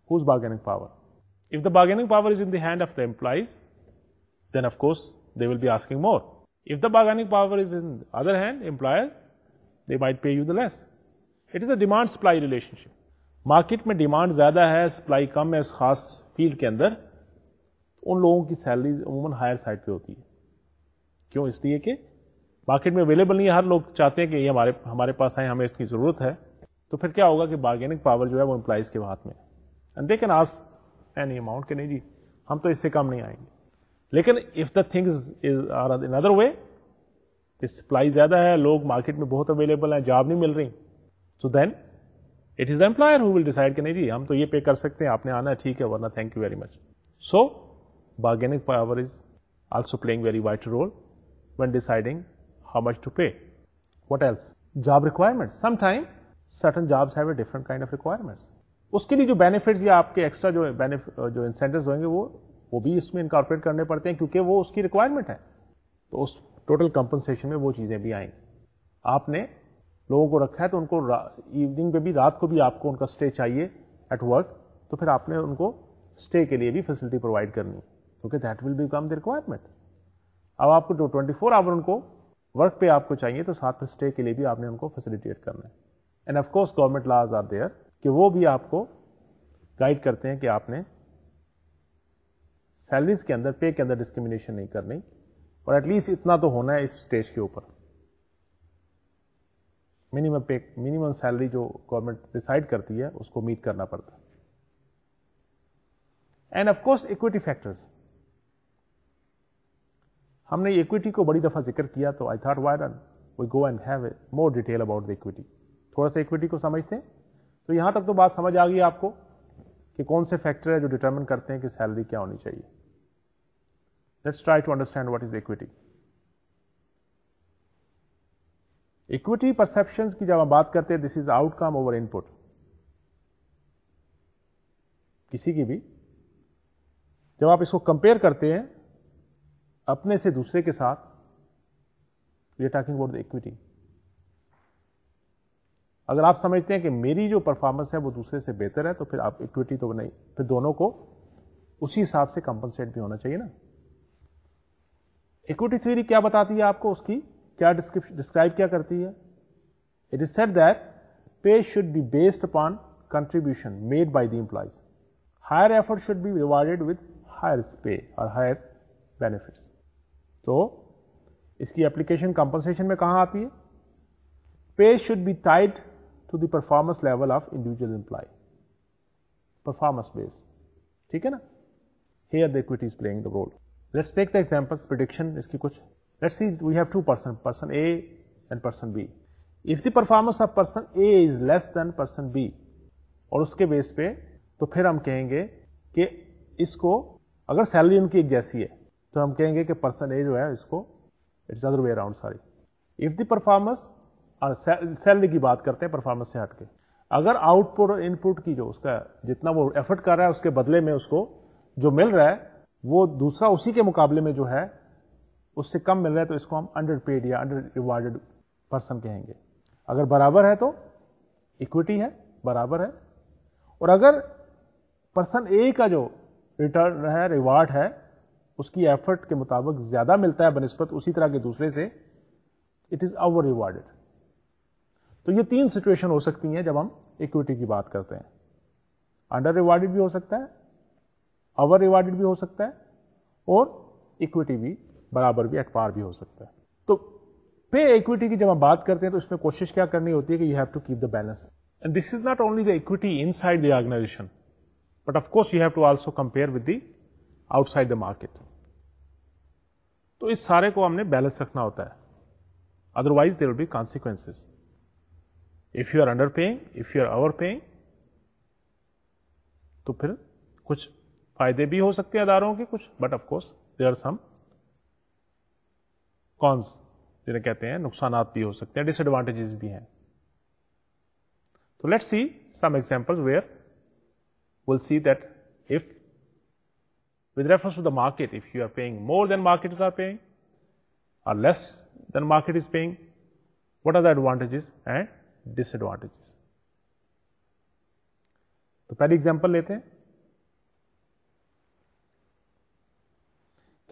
Whose bargaining power? If the bargaining power is in the hand of the employees, then of course they will be asking more. If the bargaining power is in the other hand, employer, they might pay you the less. It is a demand supply relationship. Market میں demand زیادہ ہے, supply کم ہے اس خاص field کے اندر, ان لوگوں کی salaries عموماً higher side پہ ہوتی ہے. کیوں؟ اس لیے کہ مارکیٹ میں اویلیبل نہیں ہے, ہر لوگ چاہتے ہیں کہ یہ ہمارے ہمارے پاس آئے, ہمیں اس کی ضرورت ہے. تو پھر کیا ہوگا کہ بارگیننگ پاور جو ہے وہ امپلائیز کے ہاتھ میں, and they can ask any amount کہ نہیں جی ہم تو اس سے کم نہیں آئیں گے. لیکن if the things are in other way, کہ سپلائی زیادہ ہے, لوگ مارکیٹ میں بہت اویلیبل ہیں, جاب نہیں مل رہی, so then it is the employer who will decide کہ نہیں جی ہم تو یہ پے کر سکتے ہیں, آپ نے آنا ہے ٹھیک ہے, ورنہ thank you very much. So bargaining power is also playing very vital role when deciding how much to pay. What else? Job requirements. Sometimes certain jobs have a different kind of requirements. اس کے لیے جو benefits یا آپ کے extra جو جو incentives ہوئیں گے وہ وہ بھی اس میں انکارپوریٹ کرنے پڑتے ہیں, کیونکہ وہ اس کی ریکوائرمنٹ ہے. تو اس ٹوٹل کمپنسیشن میں وہ چیزیں بھی آئیں گی. آپ نے لوگوں کو رکھا ہے تو ان کو ایوننگ پہ بھی, رات کو بھی آپ کو ان کا اسٹے چاہیے ایٹ ورک, تو پھر آپ نے ان کو اسٹے کے لیے بھی فیسلٹی پرووائڈ کرنی, کیونکہ that will become the requirement. اب آپ کو جو ٹوئنٹی فور آور ان کو ورک پہ آپ کو چاہیے, تو ساتھ میں اسٹے کے لیے بھی آپ نے ان کو فیسلٹیٹ کرنا ہے. And of course government laws are there کہ وہ بھی آپ کو گائڈ کرتے ہیں کہ آپ نے سیلریز کے اندر, پے کے اندر ڈسکریمنیشن نہیں کرنی, اور ایٹ لیسٹ اتنا تو ہونا ہے اس اسٹیج کے اوپر. منیمم پے, منیمم سیلری جو گورنمنٹ ڈیسائڈ کرتی ہے اس کو میٹ کرنا پڑتا ہے. And of course equity factors. ہم نے اکویٹی کو بڑی دفعہ ذکر کیا, تو I thought why don't we go and have a more detail about the equity. تھوڑا سا اکویٹی کو سمجھتے ہیں. تو یہاں تک تو بات سمجھ آ گئی آپ کو کہ کون سے فیکٹر ہے جو ڈٹرمن کرتے ہیں کہ سیلری کیا ہونی چاہیے. Let's try to understand what is the equity. Equity perception کی جب ہم بات کرتے ہیں, دس is out come over in پٹ. کسی کی بھی جب آپ اس کو کمپیئر کرتے ہیں اپنے سے دوسرے کے ساتھ, we are talking about the equity. اگر آپ سمجھتے ہیں کہ میری جو پرفارمنس ہے وہ دوسرے سے بہتر ہے, تو پھر آپ اکویٹی تو نہیں, پھر دونوں کو اسی حساب سے کمپنسیٹ بھی ہونا چاہیے نا. اکویٹی تھیوری کیا بتاتی ہے آپ کو, اس کی کیا ڈسکرائب کیا کرتی ہے؟ It is said that pay should be based upon contribution made by the employees. Higher effort should be rewarded with higher pay اور ہائر بینیفٹس. تو اس کی اپلیکیشن کمپنسیشن میں کہاں آتی ہے؟ Pay should be tied to the performance level of individual employee, performance base. ٹھیک ہے نا. Here the equity is playing the role. Let's take the example prediction اس کی کچھ. Let's see we have two person, person A and person B. If the performance of person A is less then person B, اور اس کے بیس پہ تو پھر ہم کہیں گے کہ اس کو, اگر سیلری ان کی ایک جیسی ہے تو ہم کہیں گے کہ پرسن اے جو ہے اس کو, it's other way around, sorry. If the performance, اور سیلری کی بات کرتے ہیں پرفارمنس سے ہٹ کے, اگر آؤٹ پٹ اور ان پٹ کی جو اس کا جتنا وہ ایفرٹ کر رہا ہے اس کے بدلے میں اس کو جو مل رہا ہے وہ دوسرا اسی کے مقابلے میں جو ہے اس سے کم مل رہا ہے, تو اس کو ہم انڈر پیڈ یا انڈر ریوارڈیڈ پرسن کہیں گے. اگر برابر ہے تو اکویٹی ہے, برابر ہے. اور اگر پرسن اے کا جو ریٹرن ہے, ریوارڈ ہے, اس کی ایفرٹ کے مطابق زیادہ ملتا ہے بنسبت اسی طرح کے دوسرے سے, اٹ از اوور ریوارڈیڈ. تو یہ تین سچویشن ہو سکتی ہیں جب ہم اکویٹی کی بات کرتے ہیں. انڈر ریوارڈیڈ بھی ہو سکتا ہے, اوور ریوارڈیڈ بھی ہو سکتا ہے, اور اکویٹی بھی برابر بھی, ایٹ پار بھی ہو سکتا ہے. تو پے اکویٹی کی جب ہم بات کرتے ہیں تو اس میں کوشش کیا کرنی ہوتی ہے کہ you have to keep the balance. And this is not only the equity inside the organisation, but of course you have to also compare with the outside the market. تو اس سارے کو ہم نے balance رکھنا ہوتا ہے, otherwise there will be consequences. If you are underpaying, if you are overpaying, تو پھر کچھ فائدے بھی ہو سکتے ہیں اداروں کے کچھ, but of course there are some cons, جنہیں کہتے ہیں نقصانات بھی ہو سکتے ہیں, ڈس ایڈوانٹیجز بھی ہیں. تو let's see some example where we'll see that if with reference to the market, if you are paying more than markets are paying or less than market is paying, what are the advantages and disadvantages? تو پہلی example لیتے ہیں.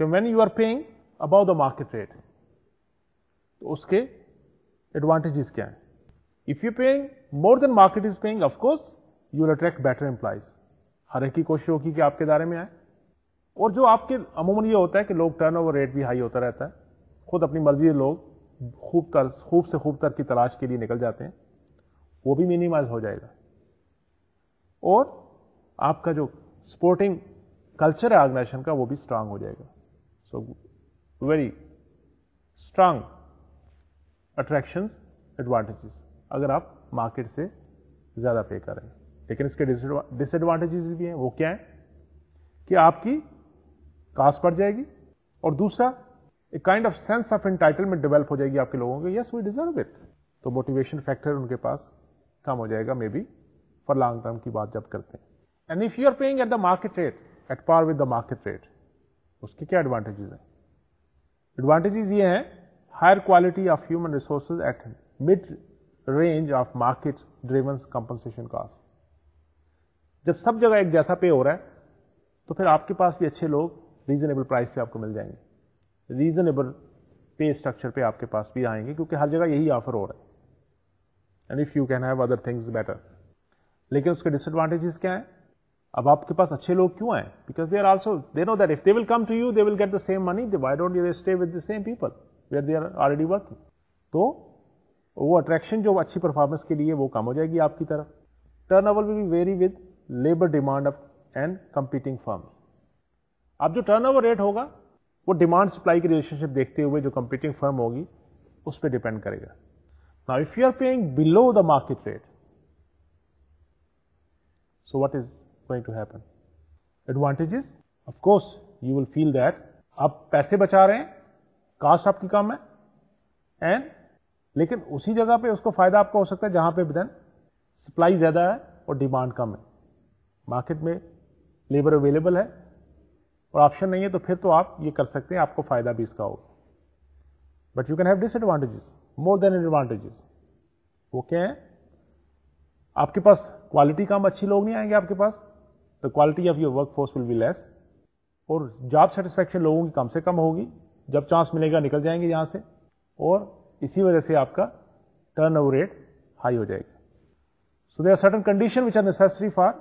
کہ when you are paying above the market rate, تو اس کے advantages کیا ہیں؟ If you're paying more than market is paying, of course you will attract better employees. ہر ایک کی کوشش ہوگی کہ آپ کے ادارے میں آئے. اور جو آپ کے عموماً یہ ہوتا ہے کہ لوگ ٹرن اوور ریٹ بھی ہائی ہوتا رہتا ہے, خود اپنی مرضی سے لوگ خوب تر خوب سے خوب تر کی تلاش کے لیے نکل جاتے ہیں, وہ بھی مینیمائز ہو جائے گا. اور آپ کا جو سپورٹنگ کلچر ہے آرگنائزیشن کا وہ بھی اسٹرانگ ہو جائے گا. So very strong attractions advantages اگر آپ مارکیٹ سے زیادہ پے کریں. لیکن اس کے ڈس ایڈوانٹیجز بھی ہیں. وہ کیا ہیں کہ آپ کی کاسٹ بڑھ جائے گی, اور دوسرا ایک kind of sense of entitlement develop ہو جائے گی آپ کے لوگوں کے. Yes we deserve it. تو موٹیویشن فیکٹر ان کے پاس کم ہو جائے گا may be for long term کی بات جب کرتے ہیں. And if you are paying at the market rate at par with the market rate, اس کے کیا ایڈوانٹیجز ہیں؟ ایڈوانٹیجز یہ ہیں higher quality of human resources at mid range of market driven compensation cost. جب سب جگہ ایک جیسا پے ہو رہا ہے تو پھر آپ کے پاس بھی اچھے لوگ ریزنیبل پرائز پہ آپ کو مل جائیں گے. ریزنیبل پے اسٹرکچر پہ آپ کے پاس بھی آئیں گے کیونکہ ہر جگہ یہی آفر ہو رہا ہے. And if you can have other things better. لیکن اس کے ڈس ایڈوانٹیجز کیا ہیں؟ اب آپ کے پاس اچھے لوگ کیوں آئیں؟ Because they are also they know that if they will come to you they will get the same money, why don't you stay with the same people where they are already working. تو وہ attraction جو اچھی performance کے لیے وہ کم ہو جائے گی آپ کی طرف. Turnover will be very with labour demand and competing firms. اب جو ٹرن اوور ریٹ ہوگا وہ ڈیمانڈ سپلائی کی ریلیشن شپ دیکھتے ہوئے جو کمپیٹنگ فرم ہوگی اس پہ ڈیپینڈ کرے گا. Now if you are paying below the market rate, so what is going to happen? Advantages, of course you will feel that آپ پیسے بچا رہے ہیں, کاسٹ آپ کی کم ہے, اینڈ لیکن اسی جگہ پہ اس کو فائدہ آپ کا ہو سکتا ہے جہاں پہ دین سپلائی زیادہ ہے اور ڈیمانڈ کم ہے. مارکیٹ میں لیبر اویلیبل ہے اور آپشن نہیں ہے, تو پھر تو آپ یہ کر سکتے ہیں, آپ کو فائدہ بھی اس کا ہوگا. But you can have disadvantages more than advantages. وہ کیا ہے؟ آپ کے پاس کوالٹی کم اچھی لوگ نہیں آئیں گے آپ کے پاس, the quality of your workforce will be less, اور جاب سیٹسفیکشن لوگوں کی کم سے کم ہوگی. جب چانس ملے گا نکل جائیں گے یہاں سے, اور اسی وجہ سے آپ کا ٹرن اوور ریٹ ہائی ہو جائے گا. So there are certain condition which are necessary for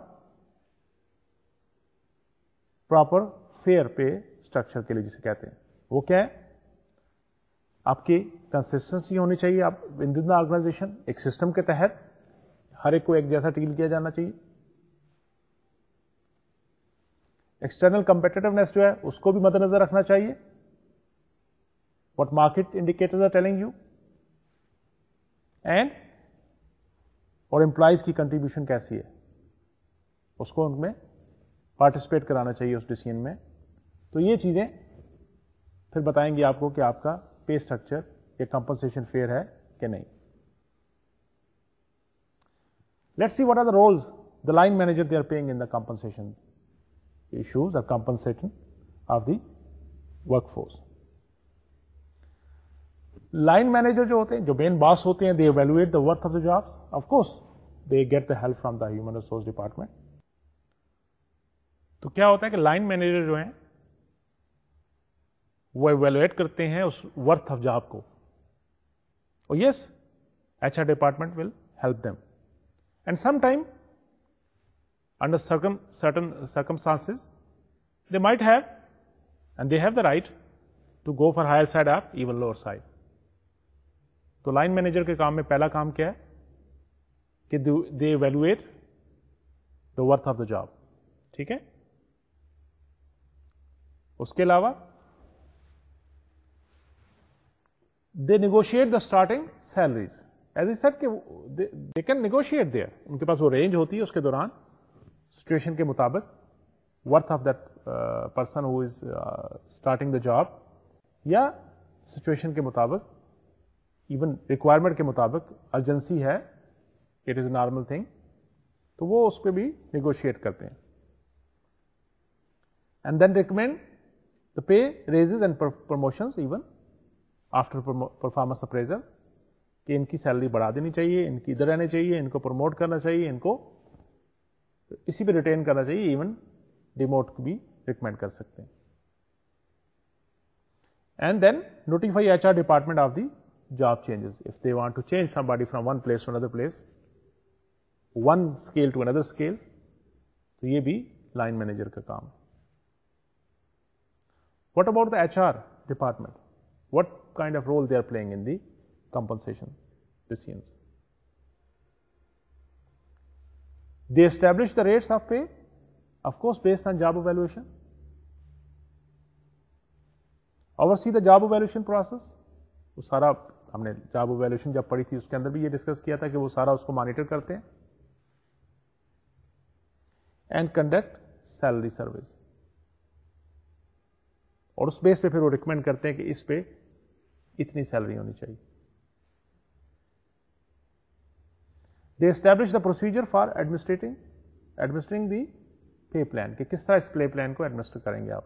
proper fair pay structure کے لیے جسے کہتے ہیں. وہ کیا ہے؟ آپ کی کنسسٹنسی ہونی چاہیے. آپ ان دا آرگنائزیشن ایک سسٹم کے تحت ہر ایک کو ایک جیسا ڈیل کیا جانا چاہیے. ایکسٹرنل کمپیٹیٹونیس جو ہے اس کو بھی مد نظر رکھنا چاہیے. What market indicators are telling you, and اور امپلائیز کی کنٹریبیوشن کیسی ہے اس کو ان میں پارٹیسپیٹ کرانا چاہیے اس ڈیسیژن میں. تو یہ چیزیں پھر بتائیں گے آپ کو کہ آپ کا پے اسٹرکچر یا کمپنسیشن فیئر ہے کہ نہیں. Let's see what are the roles the line manager they are paying in the compensation issues اور compensation of the workforce. Line manager جو ہوتے ہیں, جو مین باس ہوتے ہیں, they evaluate the worth of the jobs. Of course they get the help from the human resource department. تو کیا ہوتا ہے کہ لائن مینیجر جو ہیں وہ ایویلویٹ کرتے ہیں اس ورتھ آف جاب کو, اور yes H R department will help them. And some time under circum certain circumstances they might have and they have the right to go for higher side آپ even lower side. تو line manager کے کام میں پہلا کام کیا ہے کہ they evaluate the worth of the job. ٹھیک ہے. اس کے علاوہ they negotiate the starting salaries. As a set کہ دے کین نیگوشیٹ دیئر, ان کے پاس وہ رینج ہوتی ہے, اس کے دوران سچویشن کے مطابق worth of that person who is starting the job, یا سچویشن کے مطابق, ایون ریکوائرمنٹ کے مطابق, ارجنسی ہے, it is a normal thing, تو وہ اس پہ بھی نیگوشیٹ کرتے ہیں. And then recommend the pay raises and promotions even after performance appraisal, کہ ان کی سیلری بڑھا دینی چاہیے, ان کی ادھر رہنے چاہیے, ان کو پروموٹ کرنا چاہیے, ان کو اسی پہ ریٹین کرنا چاہیے, ایون ڈیموٹ بھی ریکمینڈ کر سکتے ہیں. and then notify H R department of the job changes. If they want to change somebody from one place to another place, one scale to another scale, تو یہ بھی لائن مینیجر کا کام. What about the H R department? What kind of role they are playing in the compensation decisions? They establish the rates of pay, of course based on job evaluation. Oversee the job evaluation process. وہ سارا ہم نے job evaluation جب پڑھی تھی اس کے اندر بھی یہ ڈسکس کیا تھا کہ وہ سارا اس کو مانیٹر کرتے ہیں. اینڈ کنڈکٹ سیلری سروس, اور اس بیس پہ پھر وہ ریکمینڈ کرتے ہیں کہ اس پہ اتنی سیلری ہونی چاہیے. They establish the procedure for administrating administering the pay plan, کہ کس طرح اس پے پلان کو ایڈمنسٹر کریں گے آپ.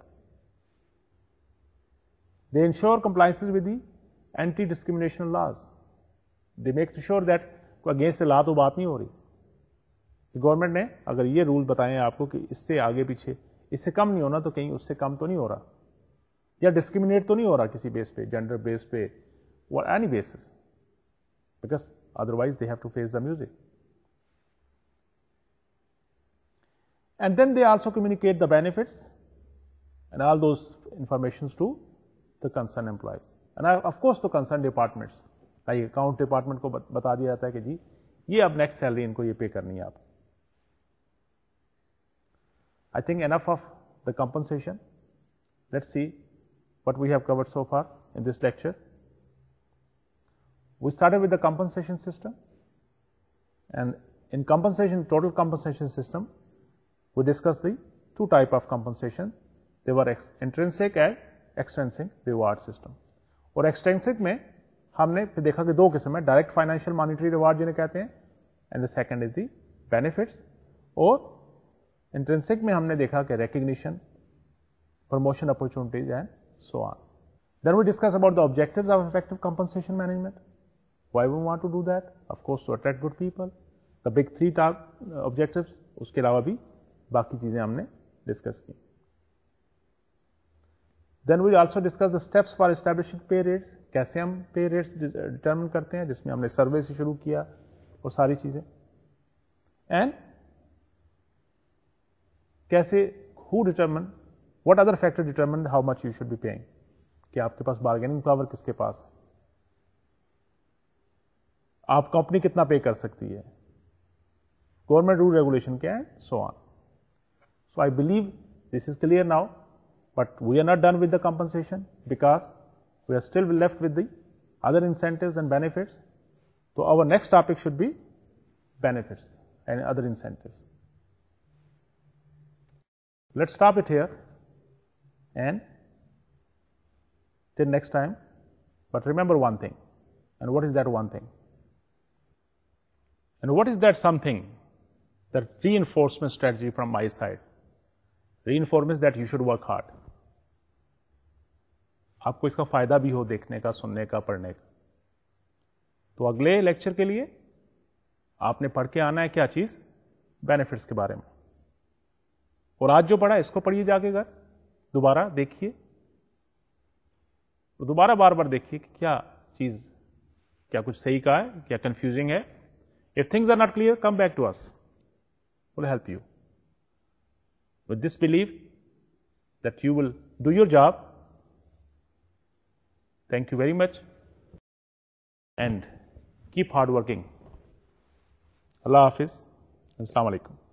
They ensure compliance with the anti discrimination laws. They make sure that against law تو بات نہیں ہو رہی. گورنمنٹ نے اگر یہ رول بتائے آپ کو کہ اس سے آگے پیچھے اس سے کم نہیں ہونا, تو کہیں اس سے کم تو نہیں ہو رہا, یا ڈسکریمنیٹ تو نہیں ہو رہا کسی بیس پہ, جینڈر بیس پہ, اور any basis, because otherwise they have to face the music. And then they also communicate the benefits and all those information to the concern employees, and of course تو concern departments, like account department کو بتا دیا جاتا ہے کہ جی یہ اب next salary ان کو یہ پے کرنی ہے آپ. I think enough of the compensation. Let's see what we have covered so far in this lecture. We started with the compensation system, and in compensation, total compensation system, we discussed the two type of compensation. They were ex- intrinsic and extrinsic reward system. اور extrinsic میں ہم نے پھر دیکھا کہ دو قسم ہے, direct financial monetary reward جنہیں کہتے ہیں, and the second is the benefits. اور انٹرنسک میں ہم نے دیکھا کہ recognition, promotion opportunities and so on. Then we discuss about the objectives of effective compensation management. Why we want to do that? Of course to attract good people. The big three objectives, اس کے علاوہ بھی باقی چیزیں ہم نے discuss کی. Then we also discuss the steps for establishing pay rates. کیسے ہم پے ریٹس ڈٹرمن کرتے ہیں, جس میں ہم نے سروے سے شروع کیا اور ساری چیزیں. اینڈ کیسے how determine what other factor determine how much you should be paying, کہ آپ کے پاس بارگیننگ پاور کس کے پاس ہے, آپ کمپنی کتنا پے کر سکتی ہے, گورنمنٹ رول ریگولیشن کیا ہے, so on. So I believe this is clear now, but we are not done with the compensation because we are still left with the other incentives and benefits. تو our next topic should be benefits and other incentives. Let's stop it here, and till next time. But remember one thing, and what is that one thing? And what is that something? That reinforcement strategy from my side. Reinforcement that you should work hard. آپ کو اس کا فائدہ بھی ہو دیکھنے کا, سننے کا, پڑھنے کا. تو اگلے لیکچر کے لیے آپ نے پڑھ کے آنا ہے کیا چیز؟ بینیفٹس کے بارے میں. اور آج جو پڑھا اس کو پڑھیے جا کے گھر, دوبارہ دیکھیے, دوبارہ بار بار دیکھیے کہ کیا چیز, کیا کچھ صحیح کہا ہے, کیا کنفیوزنگ ہے. If things are not clear, come back to us. We'll help you. With this belief that you will do your job. Thank you very much, and keep hard working. Allah Hafiz. Assalamu alaikum.